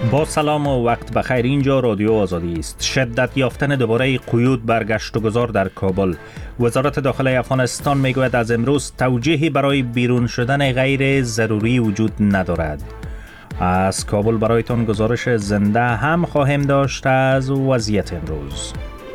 با سلام و وقت بخیر. اینجا رادیو آزادی است. شدت یافتن دوباره قیود بر گشت و گذار در کابل. وزارت داخلی افغانستان میگوید از امروز توجیهی برای بیرون شدن غیر ضروری وجود ندارد. از کابل برایتان گزارش زنده هم خواهیم داشت از وضعیت امروز.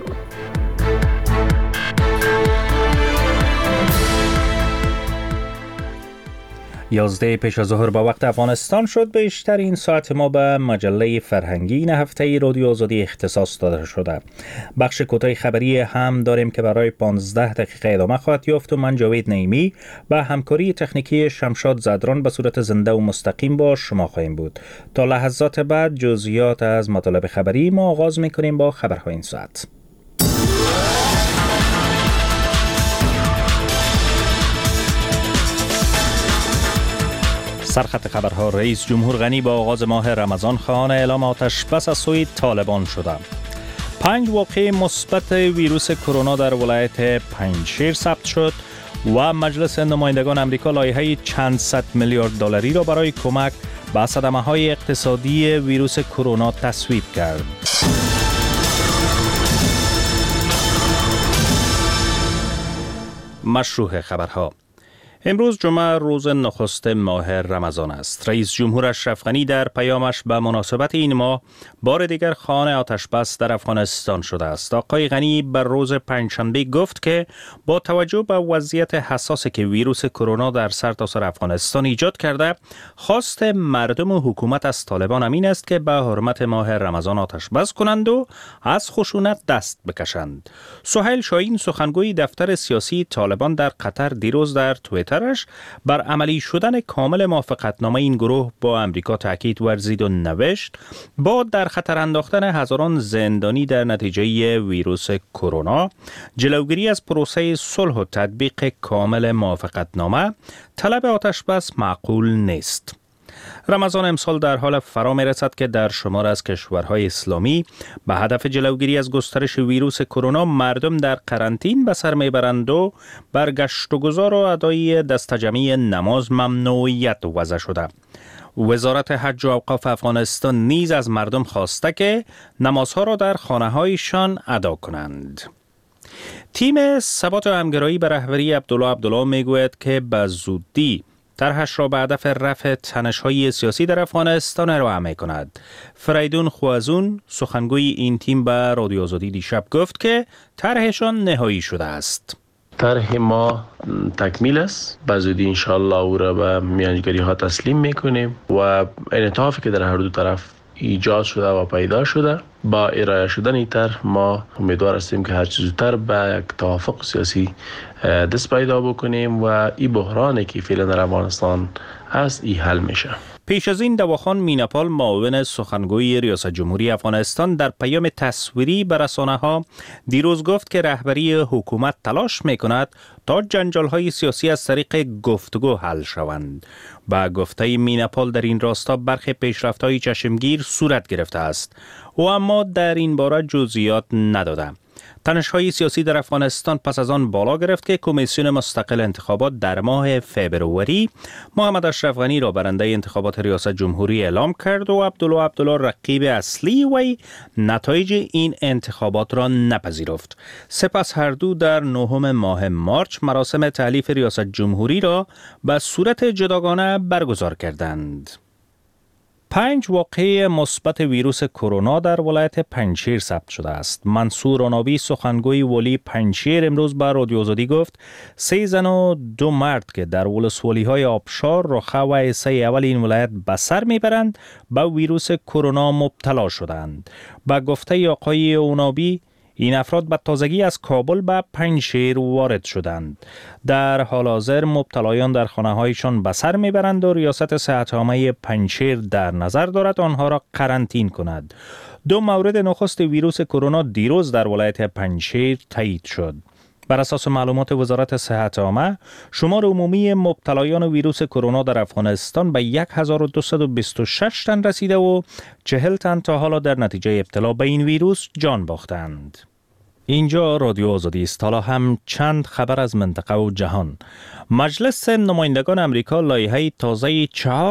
11 پیش از ظهر با وقت افغانستان شد. بیشتر این ساعت ما به مجله فرهنگی این هفته رادیو آزادی اختصاص داده شده. بخش کوتاه خبری هم داریم که برای 15 دقیقه ادامه خواهد یافت و من جاوید نعیمی با همکاری تکنیکی شمشاد زدران به صورت زنده و مستقیم با شما خواهیم بود. تا لحظات بعد جزئیات از مطالب خبری ما آغاز می‌کنیم با خبرهای این ساعت. سرخط خبرها: رئیس جمهور غنی با آغاز ماه رمضان خواهان اعلام آتش بس از سوی طالبان شده. 5 واقعه مثبت ویروس کرونا در ولایت پنجشیر ثبت شد و مجلس نمایندگان آمریکا لایحه چند صد میلیارد دلاری را برای کمک به صدمه‌های اقتصادی ویروس کرونا تصویب کرد. مشروع خبرها: امروز جمعه روز نخست ماه رمضان است. رئیس جمهور اشرف غنی در پیامش به مناسبت این ماه بار دیگر خواهان آتش بس در افغانستان شده است. آقای غنی بر روز پنجشنبه گفت که با توجه به وضعیت حساسی که ویروس کرونا در سرتاسر افغانستان ایجاد کرده، خواست مردم و حکومت از طالبان این است که به حرمت ماه رمضان آتش بس کنند و از خشونت دست بکشند. سهیل شاهین، سخنگوی دفتر سیاسی طالبان در قطر، دیروز در توییتر بر عملی شدن کامل موافقتنامه این گروه با امریکا تاکید ورزید و نوشت با در خطر انداختن هزاران زندانی در نتیجه ویروس کرونا، جلوگیری از پروسه صلح و تطبیق کامل موافقتنامه، طلب آتش بس معقول نیست. رمضان امسال در حال فرا می‌رسد که در شمار از کشورهای اسلامی به هدف جلوگیری از گسترش ویروس کرونا مردم در قرنطین به سر میبرند و بر گشت و گذار و ادای دستجمعی نماز ممنوعیت وضع شده. وزارت حج و اوقاف افغانستان نیز از مردم خواسته که نمازها را در خانه‌هایشان ادا کنند. تیم ثبات و همگرایی به رهبری عبدالله میگوید که به زودی طرحش را به هدف رفع تنش‌های سیاسی در افغانستان ارائه می‌کند. فریدون خوازون، سخنگوی این تیم، به رادیو آزادی دیشب گفت که طرحشان نهایی شده است. طرح ما تکمیل است. به زودی انشاءالله او را به میانجیگری ها تسلیم می‌کنیم و انعطافی که در هر دو طرف ایجاد شده و پیدا شده با ارائه شدن این طرح ما امیدوار هستیم که هر چه زودتر به یک توافق سیاسی دست پیدا بکنیم و این بحرانی که فعلا در افغانستان هست این حل میشه. پیش از این دواخان میناپال، معاون سخنگوی ریاست جمهوری افغانستان، در پیام تصویری به رسانه‌ها دیروز گفت که رهبری حکومت تلاش می‌کند تا جنجال‌های سیاسی از طریق گفتگو حل شوند. با گفته میناپال در این راستا برخی پیشرفت‌های چشمگیر صورت گرفته است و اما در این باره جزئیات نداده. تنش‌های سیاسی در افغانستان پس از آن بالا گرفت که کمیسیون مستقل انتخابات در ماه فوریه محمد اشرف غنی را برنده انتخابات ریاست جمهوری اعلام کرد و عبدالله رقیب اصلی وی نتایج این انتخابات را نپذیرفت. سپس هر دو در 9 ماه مارچ مراسم تألیف ریاست جمهوری را به صورت جداگانه برگزار کردند. 5 واقعه مثبت ویروس کرونا در ولایت پنجشیر ثبت شده است. منصور عنابی، سخنگوی ولی پنجشیر، امروز به رادیو آزادی گفت 3 زن و 2 مرد که در ولسوالی‌های آبشار، رخه و عیسی اول این ولایت به سر میبرند به ویروس کرونا مبتلا شدند. با گفته آقای عنابی این افراد به تازگی از کابل به پنجشیر وارد شدند. در حال حاضر مبتلایان در خانه‌هایشان به سر میبرند و ریاست صحت عامه پنجشیر در نظر دارد آنها را قرنطین کند. 2 مورد نخست ویروس کرونا دیروز در ولایت پنجشیر تایید شد. بر اساس معلومات وزارت صحت عامه، شمار عمومی مبتلایان ویروس کرونا در افغانستان به 1226 تن رسیده و 40 تن تا حالا در نتیجه ابتلا به این ویروس جان باختند. اینجا رادیو آزادی است. حالا هم چند خبر از منطقه و جهان. مجلس نمایندگان امریکا لایحه تازه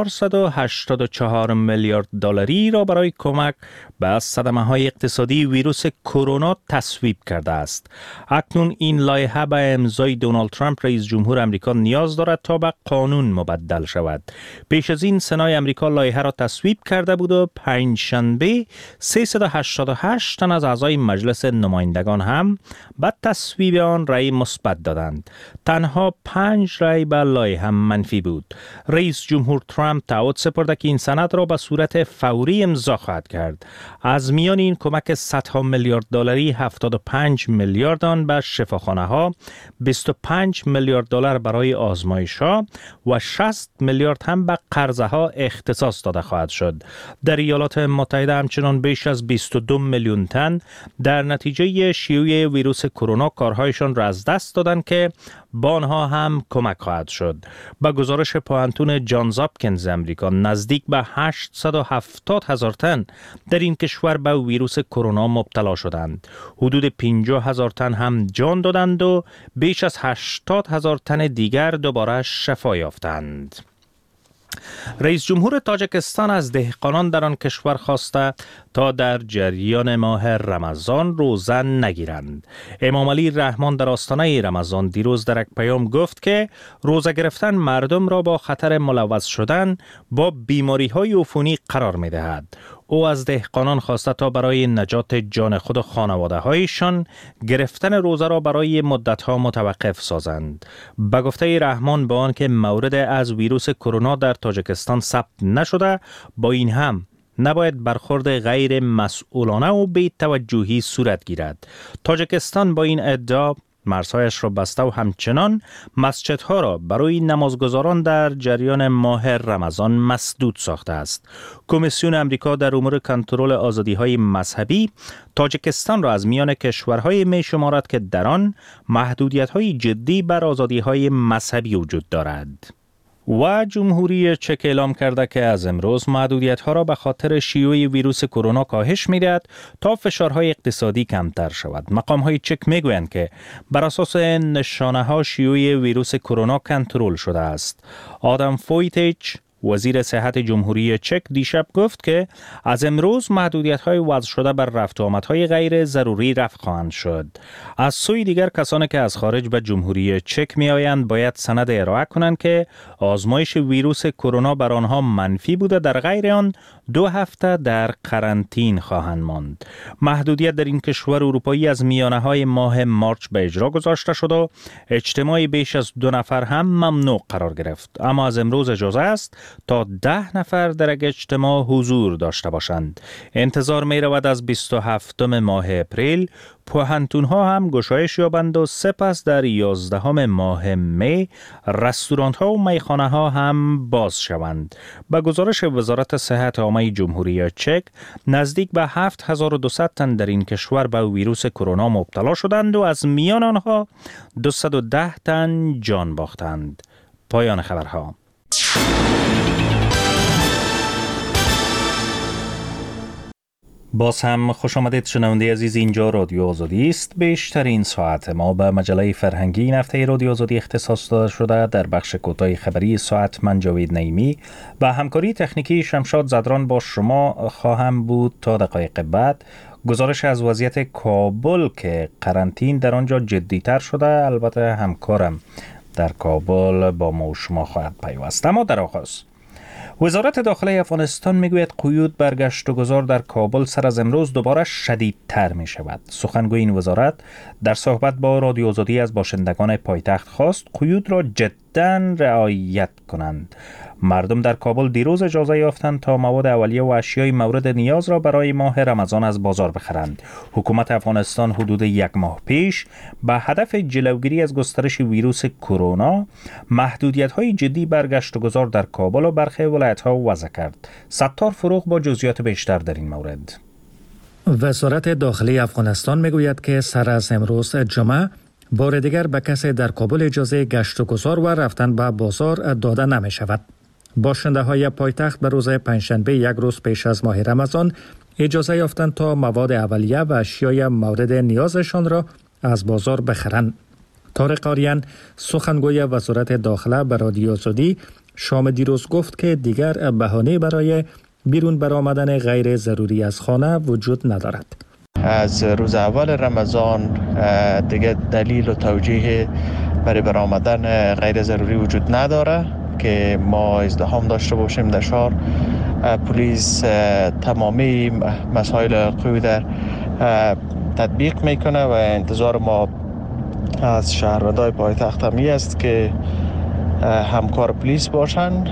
484 میلیارد دلاری را برای کمک به صدمه‌های اقتصادی ویروس کرونا تصویب کرده است. اکنون این لایحه به امضای دونالد ترامپ رئیس جمهور امریکا نیاز دارد تا به قانون مبدل شود. پیش از این سنای امریکا لایحه را تصویب کرده بود و پنجشنبه 388 تن از اعضای مجلس نمایندگان هم به تصویب آن رأی مثبت دادند. تنها 5 رأی به لایحه منفی بود. رئیس جمهور ترامپ تعهد سپرده که این سند را به صورت فوری امضا خواهد کرد. از میان این کمک صدها میلیارد دلاری 75 میلیارد آن به شفاخانه ها، 25 میلیارد دلار برای آزمایش ها و 60 میلیارد هم به قرضه ها اختصاص داده خواهد شد. در ایالات متحده همچنان بیش از 22 میلیون تن در نتیجه شیوع ویروس کرونا کارهایشان را از دست دادند که با آنها هم کمک خواهد شد. با گزارش پوهنتون جانز هاپکینز امریکا نزدیک به 870,000 تن در این کشور به ویروس کرونا مبتلا شدند. حدود 50,000 تن هم جان دادند و بیش از 80,000 تن دیگر دوباره شفا یافتند. رئیس جمهور تاجیکستان از دهقانان در آن کشور خواسته تا در جریان ماه رمضان روزه نگیرند. امام علی رحمان در آستانه رمضان دیروز در یک پیام گفت که روزه گرفتن مردم را با خطر ملوث شدن با بیماری‌های عفونی قرار می‌دهد. او از دهقانان خواسته تا برای نجات جان خود و خانواده‌هایشان گرفتن روزه را برای مدت‌ها متوقف سازند. به گفته رحمان با آنکه مورد از ویروس کرونا در تاجیکستان ثبت نشده، با این هم نباید برخورد غیر مسئولانه و بی توجهی صورت گیرد. تاجیکستان با این ادعا مرزهایش را بسته و همچنان مسجدها را برای نمازگزاران در جریان ماه رمضان مسدود ساخته است. کمیسیون امریکا در امور کنترل آزادی‌های مذهبی تاجیکستان را از میان کشورهای می شمارد که در آن محدودیت‌های جدی بر آزادی‌های مذهبی وجود دارد. و جمهوری چک اعلام کرده که از امروز محدودیت‌ها را به خاطر شیوع ویروس کرونا کاهش می‌دهد تا فشارهای اقتصادی کمتر شود. مقام‌های چک می‌گویند که بر اساس نشانه‌ها شیوع ویروس کرونا کنترل شده است. آدم فویتیچ وزیر صحت جمهوری چک دیشب گفت که از امروز محدودیت‌های وضع شده بر رفت و آمدهای غیر ضروری رفع خواهند شد. از سوی دیگر کسانی که از خارج به جمهوری چک می‌آیند باید سند ارائه کنند که آزمایش ویروس کرونا بر آنها منفی بوده، در غیر آن 2 هفته در قرنطین خواهند ماند. محدودیت در این کشور اروپایی از میانه‌های ماه مارچ به اجرا گذاشته شد و اجتماع بیش از 2 نفر هم ممنوع قرار گرفت. اما از امروز اجازه است تا 10 نفر در یک اجتماع حضور داشته باشند. انتظار می رود از 27 ماه اپریل پوهنتون‌ها هم گشایش یابند و سپس در 11 ماه می رستوران‌ها و میخانه‌ها هم باز شوند. به گزارش وزارت صحت عامه جمهوری چک نزدیک به 7200 تن در این کشور به ویروس کرونا مبتلا شدند و از میان آنها 210 تن جان باختند. پایان خبرها. باز هم خوش آمدید شنونده عزیز، اینجا رادیو آزادی است. بیشترین ساعت ما به مجله فرهنگی این هفته رادیو آزادی اختصاص داده شده. در بخش کوتاه خبری ساعت من جاوید نعیمی و همکاری تکنیکی شمشاد زدران با شما خواهم بود. تا دقایق بعد گزارش از وضعیت کابل که قرنطین در آنجا جدی‌تر شده. البته همکارم در کابل با ما و شما خواهد پیوست. اما در آغاز وزارت داخلی افغانستان میگوید قیود بر گشت و گذار در کابل سر از امروز دوباره شدیدتر می شود. سخنگوی این وزارت در صحبت با رادیو آزادی از باشندگان پایتخت خواست قیود را جدا رعایت کنند. مردم در کابل دیروز اجازه یافتند تا مواد اولیه و اشیای مورد نیاز را برای ماه رمضان از بازار بخرند. حکومت افغانستان حدود 1 ماه پیش به هدف جلوگیری از گسترش ویروس کرونا محدودیت‌های جدی بر گشت و گذار در کابل و برخی ولایت‌ها وضع کرد. ستار فروغ با جزئیات بیشتر در این مورد. وزارت داخلی افغانستان میگوید که سر از امروز جمعه بار دیگر به کسی در کابل اجازه گشت و گذار و رفتن به بازار داده نمی شود. باشنده های پایتخت به روز پنجشنبه 1 روز پیش از ماه رمضان اجازه یافتند تا مواد اولیه و اشیای مورد نیازشان را از بازار بخرند. طارق آریان سخنگوی وزارت داخله به رادیو آزادی شام دیروز گفت که دیگر بهانه برای بیرون برآمدن غیر ضروری از خانه وجود ندارد. از روز اول رمضان دیگه دلیل و توجیه برای برآمدن غیر ضروری وجود نداره که ما ازدحام داشته باشیم در شهر. پلیس تمامی مسائل حقوقی در تطبیق میکنه و انتظار ما از شهروندان پایتخت همی است که همکار پلیس باشند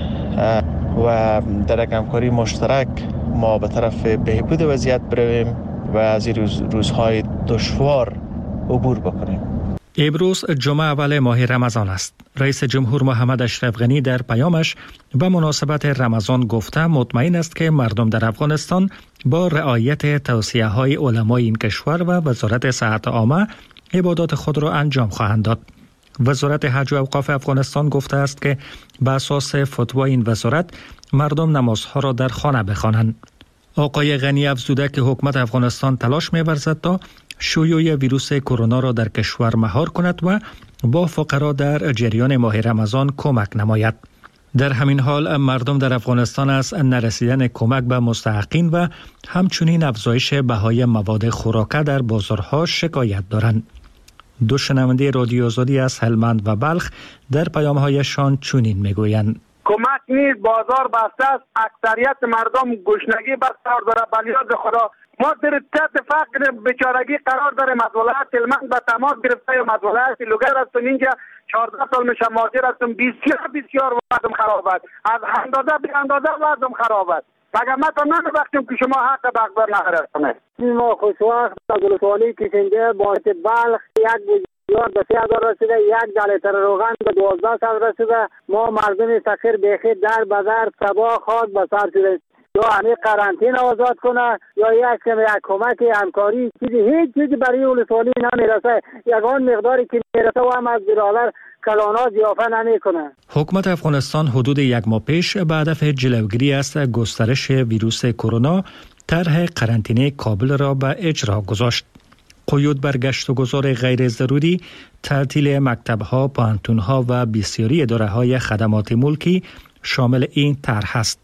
و در یک همکاری مشترک ما به طرف بهبود وضعیت برویم و از این روزهای دشوار عبور بکنیم. امروز جمعه اول ماه رمضان است. رئیس جمهور محمد اشرف غنی در پیامش به مناسبت رمضان گفته مطمئن است که مردم در افغانستان با رعایت توصیه‌های علمای این کشور و وزارت صحت عامه عبادات خود را انجام خواهند داد. وزارت حج و اوقاف افغانستان گفته است که به اساس فتوای این وزارت مردم نمازها را در خانه بخوانند. آقای غنی افزوده که حکومت افغانستان تلاش می‌ورزد تا شیوع ویروس کرونا را در کشور مهار کند و با فقرا در جریان ماه رمضان کمک نماید. در همین حال مردم در افغانستان از نرسیدن کمک به مستحقین و همچنین افزایش بهای مواد خوراکه در بازارها شکایت دارند. دو شنونده رادیو آزادی از هلمند و بلخ در پیام‌هایشان چنین میگویند: کمک نیست، بازار بسته است، اکثریت مردم گشنگی بسیار داره. بلیاد خدا ما در تحت فقر بیچارگی قرار داریم. از ولایت هلمند به تماس گرفته و از ولایت لوگر هستم، اینجا 14 سال میشه مهاجر هستم. بسیار وضعم خراب است، از اندازه به اندازه وضعم خراب است. مگر ما تا نمی‌بخشیم که شما حق به اقدار نرسونه. ما خوشوقت از ولسوالی کشنده باعث بلخ یک بزیار به 3000 رسیده، یک لیتر روغن به 1200 رسیده. ما مردم فقیر بخیر در بازار تباه خاک به سر شده. یا همه قرنطینه آزاد کنه یا یک کمک همکاری هیچ چیزی برای ولسوالی نمیرسه. یگان مقداری که میرسه و هم از برادر کلانا ضیافه نمیکنه. حکومت افغانستان حدود یک ماه پیش به هدف جلوگیری از گسترش ویروس کرونا طرح قرنطینه کابل را به اجرا گذاشت. قیود بر گشت و گذار غیر ضروری، تعطیل مکتب‌ها، پوهنتون‌ها و بسیاری اداره‌های خدمات ملکی شامل این طرح است.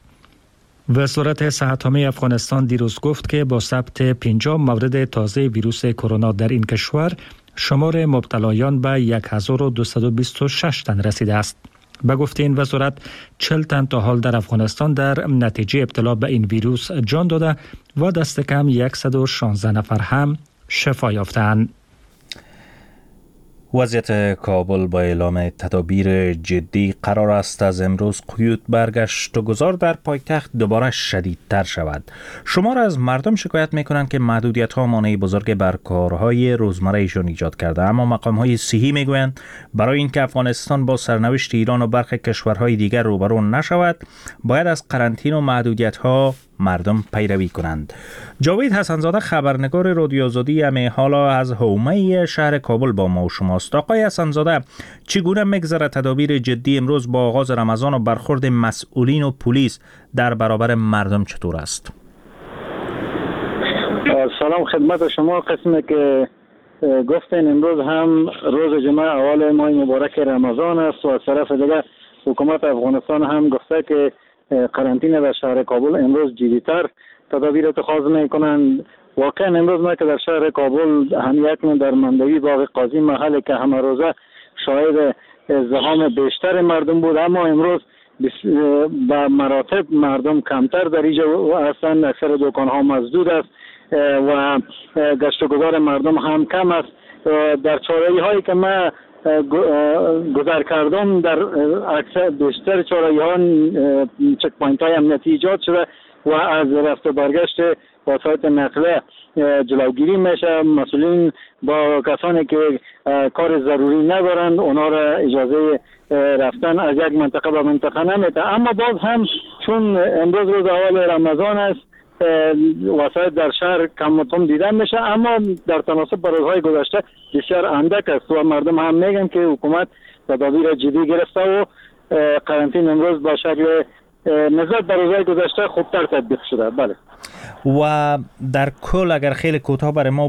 وزارت صحت عامه افغانستان دیروز گفت که با ثبت 50 مورد تازه ویروس کرونا در این کشور شمار مبتلایان به 1226 تن رسیده است. به گفته این وزارت 40 تن تا حال در افغانستان در نتیجه ابتلا به این ویروس جان داده و دست کم 116 نفر هم شفا یافتند. وضعیت کابل با اعلام تدابیر جدی قرار است از امروز قیود برگشت و گذار در پایتخت دوباره شدیدتر شود. شمار از مردم شکایت میکنند که محدودیت‌ها مانع بزرگ بر کارهای روزمره ایشان ایجاد کرده، اما مقام‌های صحی میگویند برای اینکه افغانستان با سرنوشت ایران و برخی کشورهای دیگر روبرو نشود، باید از قرنطینه و محدودیت‌ها مردم پیروی کنند. جاوید حسنزاده خبرنگار رادیو آزادی همه حالا از حومه شهر کابل با ما و شماست. آقای حسنزاده، چگونه میگذره تدابیر جدی امروز با آغاز رمضان و برخورد مسئولین و پلیس در برابر مردم چطور است؟ سلام خدمت شما. قسمی که گفتین امروز هم روز جمعه اول ماه مبارک رمضان است و از طرف دیگر حکومت افغانستان هم گفته که قرنطینه در شهر کابل امروز جدی‌تر تدابیر اتخاذ میکنند. واقعا امروز ما که در شهر کابل همیت در مندوی باغ قاضی محلی که همه روزه شاهد ازدحام بیشتر مردم بود، اما امروز به مراتب مردم کمتر در اینجا هستند. اکثر دکان‌ها مسدود است و گشت و گذار مردم هم کم است. در چهارراهی که ما گذر کردم در اکثر بیشتر چهارراهی‌ها چک پوینت های امنیتی ایجاد شده و از رفت و برگشت وسایط نقلیه جلوگیری میشه. مسئولین با کسانی که کار ضروری ندارند اونا را اجازه رفتن از یک منطقه به منطقه نمیده. اما باز هم چون امروز روز اول رمضان است وسایط در شهر کم و کم دیده میشه، اما در تناسب با روزهای گذشته بسیار اندک است و مردم هم میگن که حکومت تدابیر جدی گرفته و قرنطینه امروز با شکل نسبت به روزهای گذشته خوبتر تطبیق شده. بله. و در کل اگر خیلی کوتاه برای ما